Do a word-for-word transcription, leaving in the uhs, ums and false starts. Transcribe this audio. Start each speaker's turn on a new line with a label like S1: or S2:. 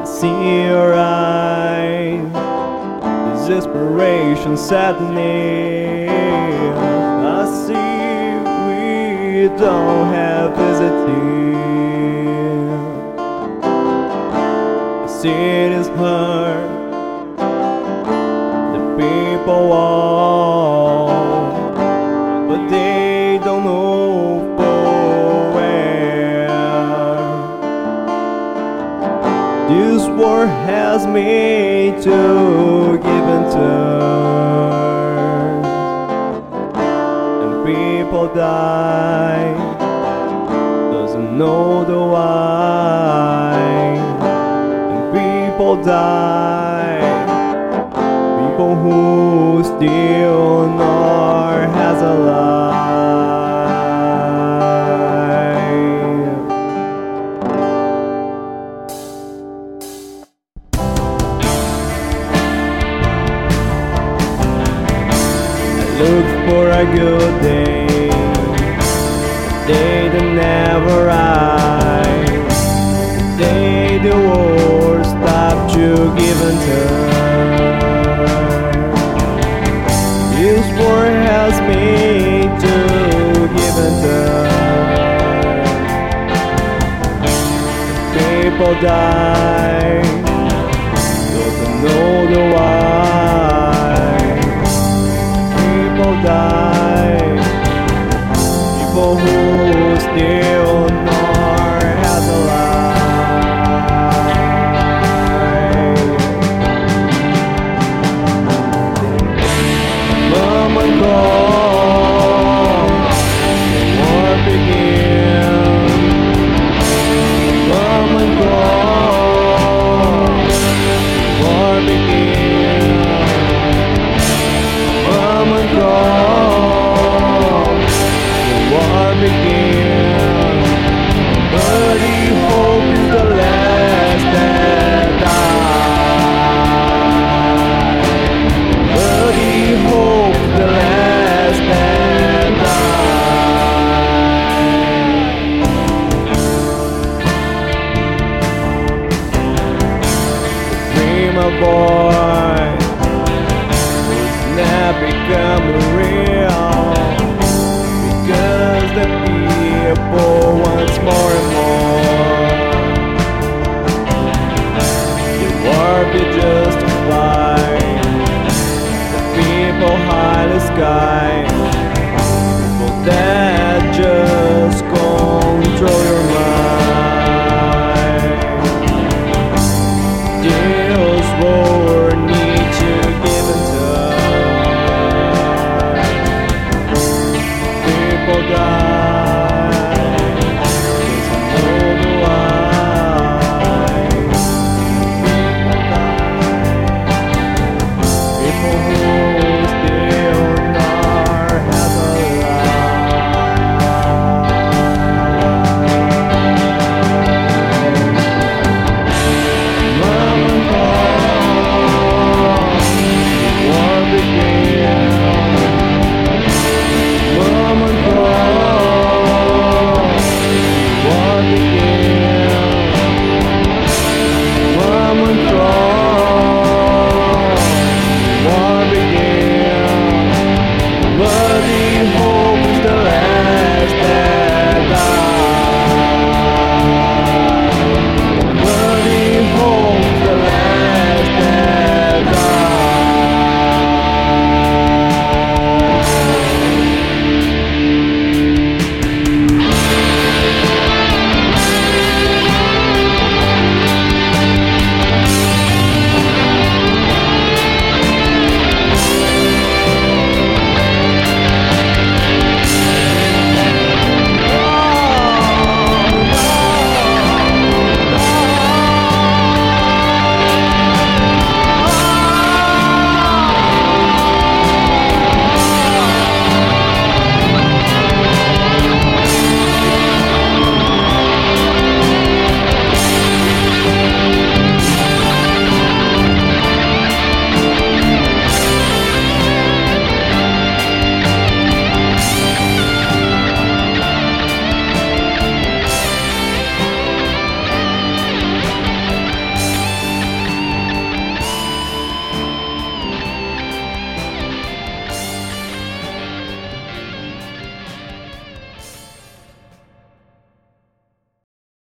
S1: See your eyes, desperation, sadness. I see we don't have visiting. The city's hurt, the people walk, but they don't know for where. This war has made to give and turn, and people die, doesn't know the why. And people die, people who still nor has a life. Look for a good day, a day that never arrives, a day the world stopped to give and turn. This war has made to give and turn. People die, doesn't know the why. People die, people who still nor has a life. Come and go, war begin. Come and go, war begin. Come and go, the war begin. But he hope is the last that die. But he hope the last that die. Dream a boy now become real, because the people want more and more. The war be justified, the people high the sky.